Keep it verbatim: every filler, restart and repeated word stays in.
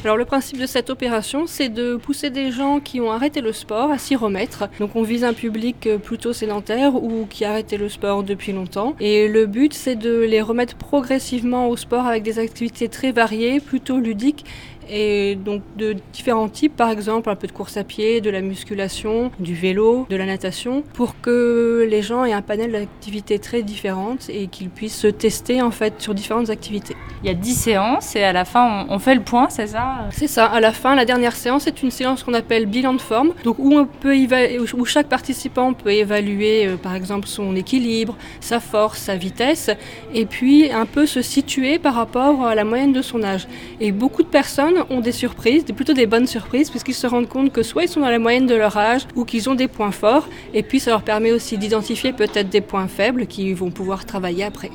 Alors le principe de cette opération, c'est de pousser des gens qui ont arrêté le sport à s'y remettre. Donc on vise un public plutôt sédentaire ou qui a arrêté le sport depuis longtemps. Et le but, c'est de les remettre progressivement au sport avec des activités très variées, plutôt ludiques. Et donc de différents types, par exemple un peu de course à pied, de la musculation, du vélo, de la natation, pour que les gens aient un panel d'activités très différentes et qu'ils puissent se tester en fait sur différentes activités. Il y a dix séances et à la fin on, on fait le point, c'est ça? C'est ça, à la fin, la dernière séance est une séance qu'on appelle bilan de forme, donc où, on peut éva- où chaque participant peut évaluer euh, par exemple son équilibre, sa force, sa vitesse, et puis un peu se situer par rapport à la moyenne de son âge. Et beaucoup de personnes ont des surprises, plutôt des bonnes surprises, puisqu'ils se rendent compte que soit ils sont dans la moyenne de leur âge ou qu'ils ont des points forts, et puis ça leur permet aussi d'identifier peut-être des points faibles qu'ils vont pouvoir travailler après.